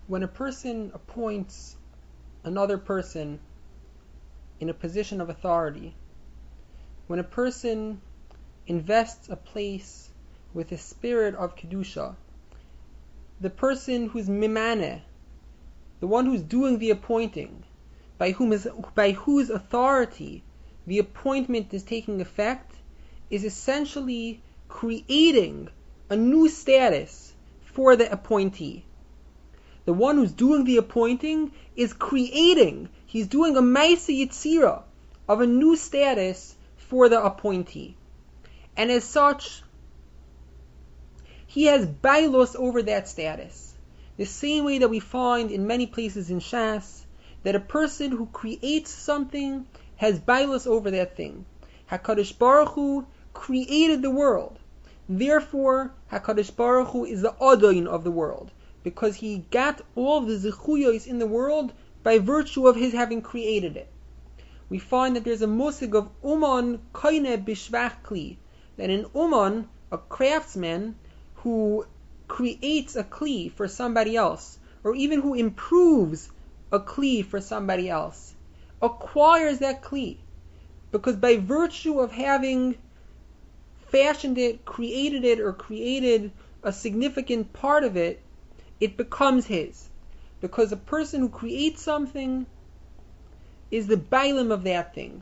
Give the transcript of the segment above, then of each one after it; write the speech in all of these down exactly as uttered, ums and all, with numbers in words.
when a person appoints another person in a position of authority, when a person invests a place with a spirit of Kedusha, the person who's mimane, the one who's doing the appointing, by whom is by whose authority the appointment is taking effect, is essentially creating a new status for the appointee. The one who's doing the appointing is creating, he's doing a Maisa Yitzira of a new status for the appointee. And as such, he has bailos over that status. The same way that we find in many places in Shas, that a person who creates something has bailos over that thing. HaKadosh Baruch Hu created the world. Therefore, HaKadosh Baruch Hu is the Adon of the world, because he got all of the zechuyos in the world by virtue of his having created it. We find that there's a musig of uman koine bishvach kli, that an uman, a craftsman, who creates a kli for somebody else, or even who improves a kli for somebody else, acquires that kli, because by virtue of having fashioned it, created it, or created a significant part of it, it becomes his. Because a person who creates something is the bailim of that thing.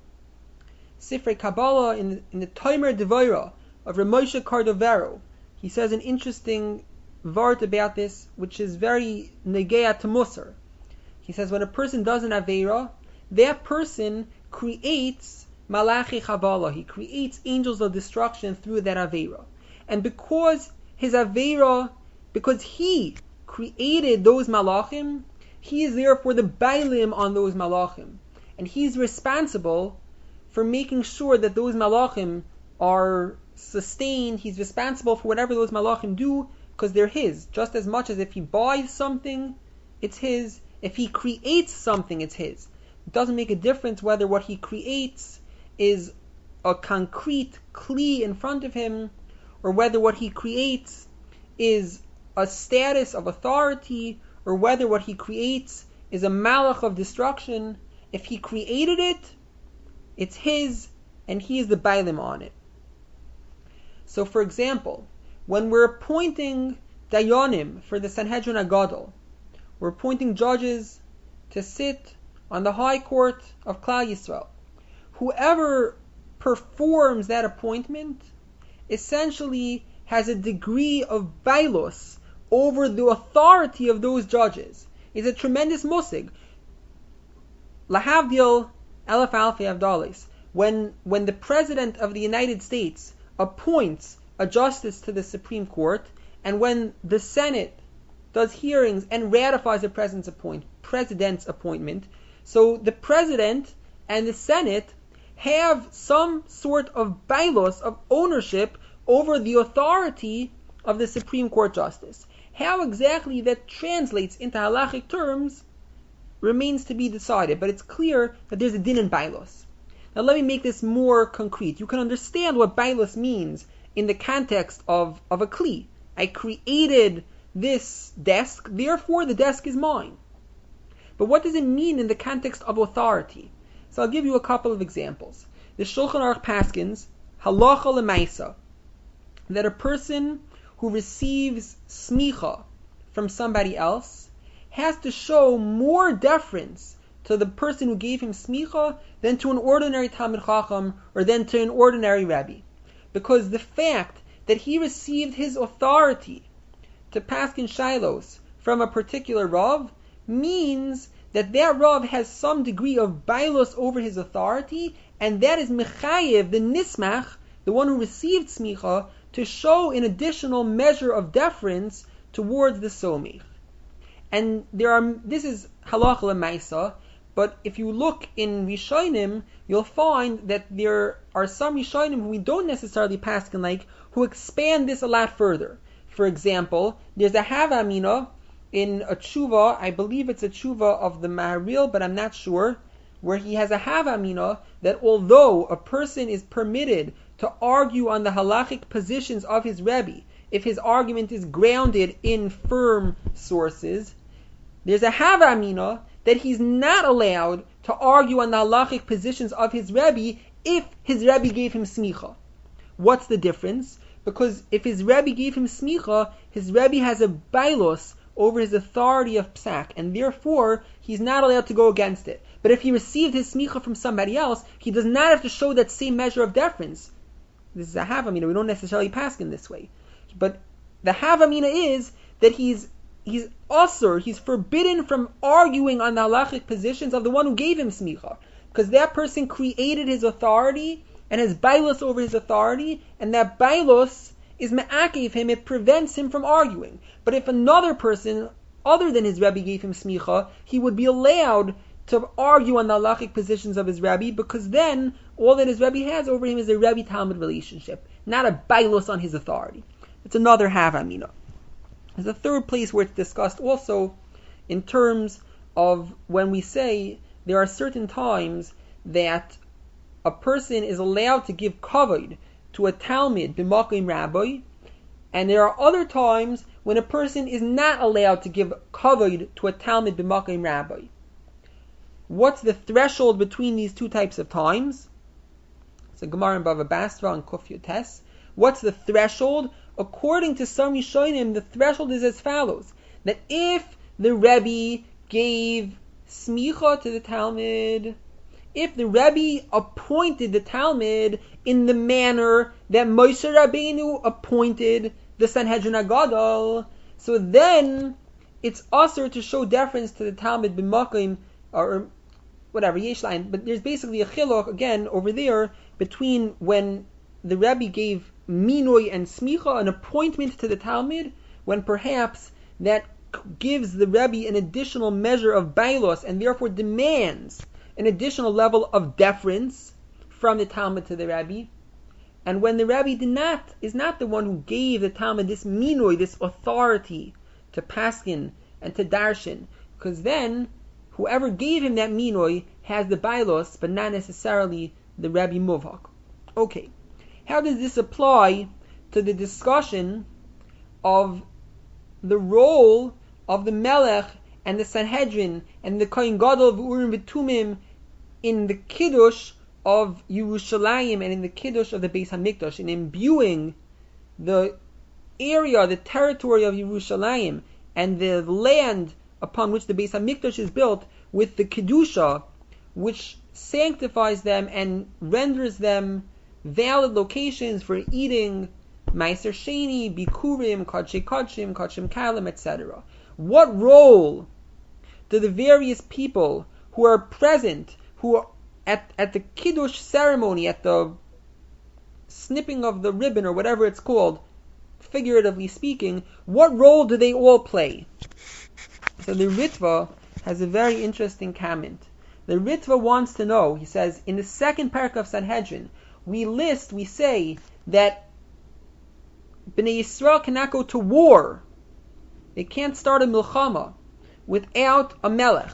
Sifrei Kabbalah, in the, in the Tomer Devorah of Rav Moshe Cordovero, he says an interesting vart about this, which is very negea to Musar. He says when a person does an Aveira, that person creates Malachi Chavala, he creates angels of destruction through that Aveira. And because his Aveira, because he created those Malachim, he is therefore the Bailim on those Malachim. And he's responsible for making sure that those Malachim are sustained. He's responsible for whatever those Malachim do, because they're his. Just as much as if he buys something, it's his. If he creates something, it's his. It doesn't make a difference whether what he creates is a concrete kli in front of him, or whether what he creates is a status of authority, or whether what he creates is a malach of destruction. If he created it, it's his, and he is the bailim on it. So, for example, when we're appointing dayanim for the Sanhedrin Agadol, we're appointing judges to sit on the high court of Klal Yisrael. Whoever performs that appointment essentially has a degree of bailos over the authority of those judges. It's a tremendous musig. Lahavdil Elef Alfi Avdalis. When when the President of the United States appoints a justice to the Supreme Court, and when the Senate does hearings and ratifies the president's appoint president's appointment, so the President and the Senate have some sort of bailos of ownership over the authority of the Supreme Court justice. How exactly that translates into halachic terms remains to be decided, but it's clear that there's a din in bailos. Now let me make this more concrete. You can understand what bailos means in the context of, of a kli. I created this desk, therefore the desk is mine. But what does it mean in the context of authority? So I'll give you a couple of examples. The Shulchan Aruch paskins, halacha lemaisa, that a person who receives smicha from somebody else has to show more deference to the person who gave him smicha than to an ordinary Talmid Chacham or than to an ordinary Rabbi. Because the fact that he received his authority to paskin shilos from a particular Rav means that that Rav has some degree of bailos over his authority, and that is mechayev, the nismach, the one who received smicha, to show an additional measure of deference towards the somich. And there are, this is halacha lemaisa, but if you look in Rishonim, you'll find that there are some Rishonim who we don't necessarily paskin like, who expand this a lot further. For example, there's a Havamina in a tshuva, I believe it's a tshuva of the Maharil, but I'm not sure, where he has a Havamina that although a person is permitted to argue on the halachic positions of his Rebbe, if his argument is grounded in firm sources, There's a Hava Amina that he's not allowed to argue on the halachic positions of his Rebbe if his Rebbe gave him smicha. What's the difference? Because if his Rebbe gave him smicha, his Rebbe has a bailos over his authority of psak, and therefore he's not allowed to go against it. But if he received his smicha from somebody else, he does not have to show that same measure of deference. This is a havamina. We don't necessarily pass in this way, but the havamina is that he's he's usur, he's forbidden from arguing on the halachic positions of the one who gave him smicha, because that person created his authority and has bailos over his authority, and that bailos is me'akev him, it prevents him from arguing. But if another person other than his Rebbe gave him smicha, he would be allowed to argue on the halachic positions of his Rebbe, because then all that his Rebbe has over him is a Rebbe-Talmud relationship, not a bailos on his authority. It's another havamina. There's a third place where it's discussed also in terms of when we say there are certain times that a person is allowed to give kavod to a Talmud b'makom rabbi, and there are other times when a person is not allowed to give kavod to a Talmud b'makom rabbi. What's the threshold between these two types of times? It's a Gemara in Bava Basra and Kuf Yotes. What's the threshold? According to some Rishonim, the threshold is as follows: that if the Rebbe gave smicha to the Talmud, if the Rebbe appointed the Talmud in the manner that Moshe Rabbeinu appointed the Sanhedrin Agadol, so then it's usher to show deference to the Talmud b'makom, or whatever, yesh line. But there's basically a chiluk, again, over there, between when the Rebbe gave minoi and smicha, an appointment to the Talmud, when perhaps that gives the Rebbe an additional measure of bailos, and therefore demands an additional level of deference from the Talmud to the Rebbe, and when the Rebbe did not, is not the one who gave the Talmud this minoi, this authority to paskin and to darshan, because then whoever gave him that minoi has the bailos, but not necessarily the Rebbe Muvhak. Okay, how does this apply to the discussion of the role of the Melech and the Sanhedrin and the Kohen Gadol v'Urim v'Tumim in the Kiddush of Yerushalayim and in the Kiddush of the Beis HaMikdash, in imbuing the area, the territory of Yerushalayim and the land upon which the Beis HaMikdash is built with the Kedusha, which sanctifies them and renders them valid locations for eating Meiser Sheni, Bikurim, Kodshei Kodshim, Kodshim Kalim, et cetera. What role do the various people who are present, who are at, at the Kiddush ceremony, at the snipping of the ribbon or whatever it's called, figuratively speaking, what role do they all play? So the Ritva has a very interesting comment. The Ritva wants to know, he says, in the second parak of Sanhedrin, we list, we say that Bnei Yisrael cannot go to war. They can't start a milchama without a melech.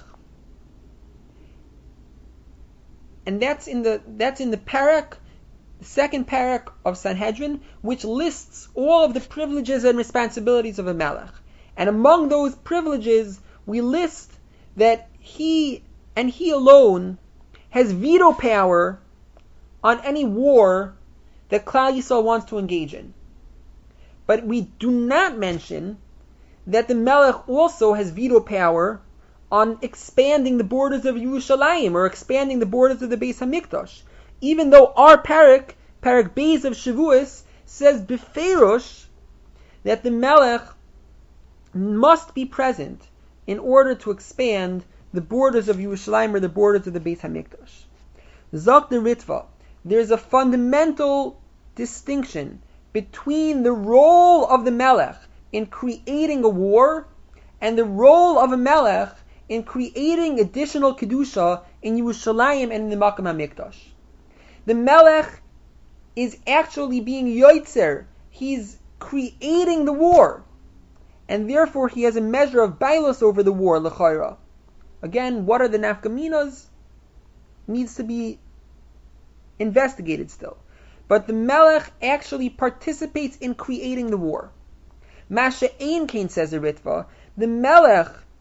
And that's in the that's in the parak, the second parak of Sanhedrin, which lists all of the privileges and responsibilities of a melech. And among those privileges, we list that he and he alone has veto power on any war that Klal Yisrael wants to engage in. But we do not mention that the Melech also has veto power on expanding the borders of Yerushalayim or expanding the borders of the Beis HaMikdash. Even though our parak, parak Beis of Shavuos, says befeirosh that the Melech must be present in order to expand the borders of Yerushalayim or the borders of the Beis HaMikdash. Zok the Ritva, there's a fundamental distinction between the role of the Melech in creating a war and the role of a Melech in creating additional Kedusha in Yerushalayim and in the Makom HaMikdash. The Melech is actually being Yoitzer. He's creating the war. And therefore he has a measure of bailos over the war, l'chayra. Again, what are the nafkaminas? Needs to be investigated still. But the Melech actually participates in creating the war. Masha Ein Kain, says the Ritva, the Melech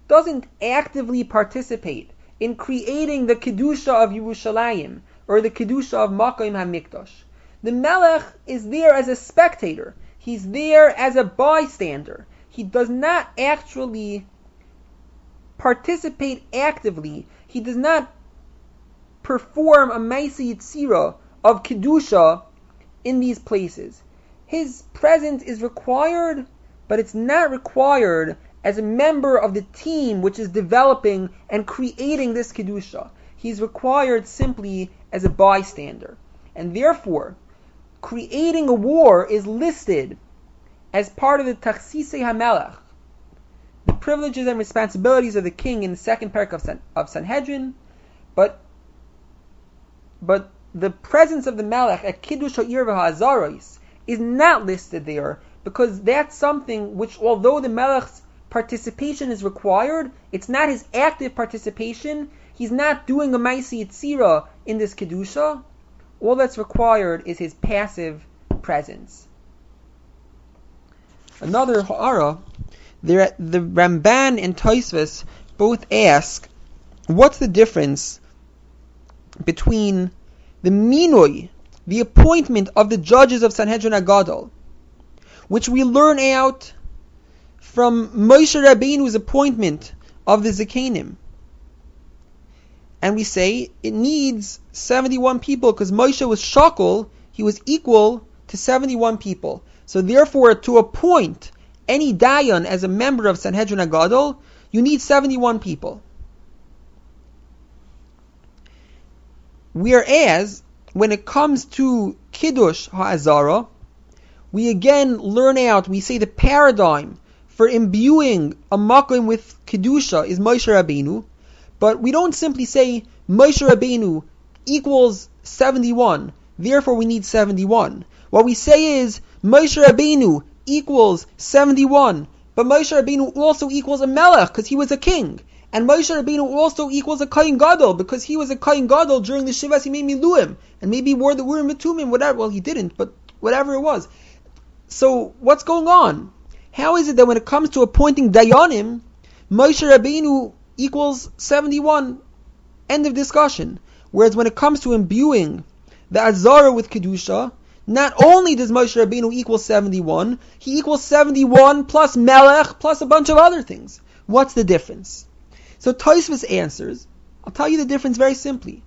doesn't actively participate in creating the Kedusha of Yerushalayim or the Kedusha of Makom HaMikdash. The Melech is there as a spectator. He's there as a bystander. He does not actually participate actively. He does not perform a Maaseh Yitzira of Kedusha in these places. His presence is required, but it's not required as a member of the team which is developing and creating this Kedusha. He's required simply as a bystander. And therefore, creating a war is listed as part of the Tachsisei HaMelech, the privileges and responsibilities of the king in the second parak of, San, of Sanhedrin, but but the presence of the Melech at Kiddush Ha'ir v'Ha'azaros is not listed there, because that's something which, although the Melech's participation is required, it's not his active participation. He's not doing a Maaseh Yitzira in this Kedusha. All that's required is his passive presence. Another ha'ara, the Ramban and Tosfos both ask, what's the difference between the minoi, the appointment of the judges of Sanhedrin HaGadol, which we learn out from Moshe Rabbeinu's appointment of the Zekanim, and we say it needs seventy-one people because Moshe was shakol, he was equal to seventy-one people. So therefore, to appoint any dayan as a member of Sanhedrin HaGadol, you need seventy-one people. Whereas, when it comes to Kiddush Ha'azara, we again learn out, we say the paradigm for imbuing a makom with Kedusha is Moshe Rabbeinu, but we don't simply say Moshe Rabbeinu equals seventy-one, therefore we need seventy-one. What we say is Moshe Rabbeinu equals seventy-one, but Moshe Rabbeinu also equals a melech because he was a king. And Moshe Rabbeinu also equals a Kohen Gadol because he was a Kohen Gadol during the Shivas Yimei Miluim, and maybe he wore the Urim Tumim, whatever. Well, he didn't, but whatever it was. So what's going on? How is it that when it comes to appointing Dayanim, Moshe Rabbeinu equals seventy-one? End of discussion. Whereas when it comes to imbuing the Azara with Kedusha, not only does Moshe Rabbeinu equal seventy-one, he equals seventy-one plus Melech plus a bunch of other things. What's the difference? So Tosfos answers, I'll tell you the difference very simply.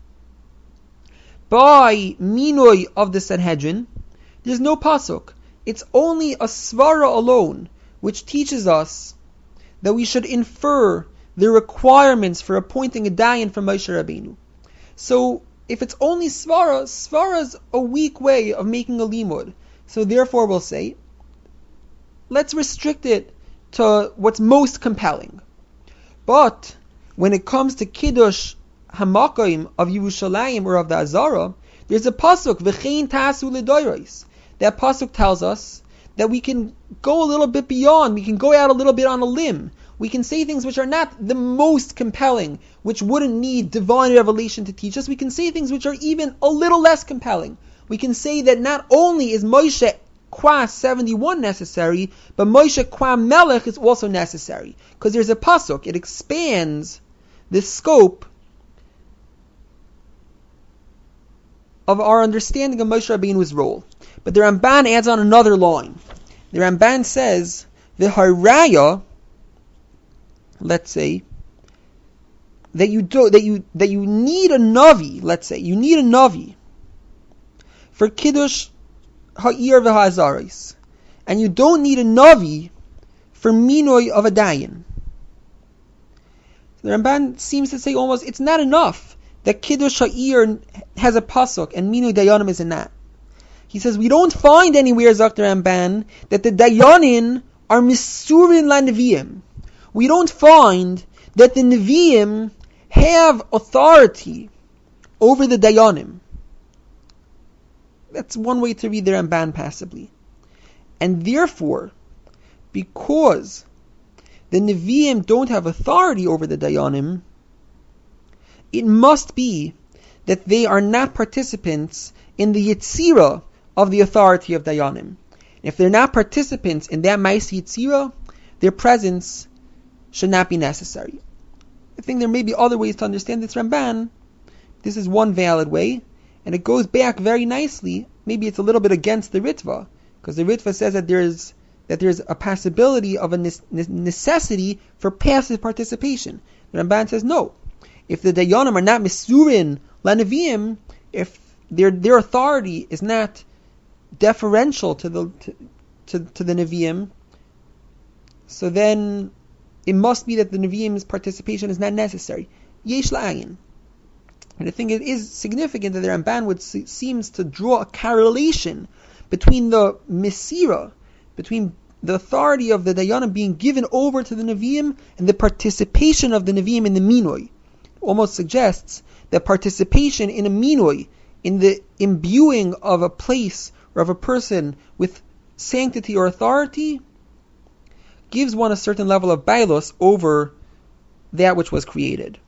By Minoi of the Sanhedrin, there's no pasuk. It's only a svara alone, which teaches us that we should infer the requirements for appointing a dayan from Moshe Rabbeinu. So, if it's only svara, svara is a weak way of making a limud. So therefore we'll say, let's restrict it to what's most compelling. But when it comes to Kiddush Hamakim of Yerushalayim or of the Azara, there's a pasuk, V'chein tasu l'doros. That pasuk tells us that we can go a little bit beyond, we can go out a little bit on a limb. We can say things which are not the most compelling, which wouldn't need divine revelation to teach us. We can say things which are even a little less compelling. We can say that not only is Moshe Qua seventy-one necessary, but Moshe Qua Melech is also necessary. Because there's a pasuk, it expands the scope of our understanding of Moshe Rabbeinu's role. But the Ramban adds on another line. The Ramban says, the haraya, let's say, that you do, that you that you need a navi, let's say, you need a navi for Kiddush Ha'ir v'Ha'azaros, and you don't need a navi for minoi of a dayan. The Ramban seems to say almost it's not enough that Kiddush Ha'ir has a pasuk and minoi dayanim is in that. He says we don't find anywhere, Zakter Ramban, that the dayanin are misurin la neviim. We don't find that the neviim have authority over the dayanim. That's one way to read the Ramban passively. And therefore, because the Nevi'im don't have authority over the Dayanim, it must be that they are not participants in the Yetzirah of the authority of Dayanim. If they're not participants in that Maaseh Yetzirah, their presence should not be necessary. I think there may be other ways to understand this Ramban. This is one valid way, and it goes back very nicely. Maybe it's a little bit against the Ritva, because the Ritva says that there's that there's a possibility of a necessity for passive participation. The Ramban says no. If the Dayanim are not Misurin Lanavim, if their their authority is not deferential to the to, to, to the Nevi'im, so then it must be that the Nevi'im's participation is not necessary. Yesh la'ayin. And I think it is significant that the Ramban would se- seems to draw a correlation between the Mesira, between the authority of the Dayanim being given over to the Nevi'im and the participation of the Nevi'im in the Minoi. Almost suggests that participation in a Minoi, in the imbuing of a place or of a person with sanctity or authority, gives one a certain level of bailos over that which was created.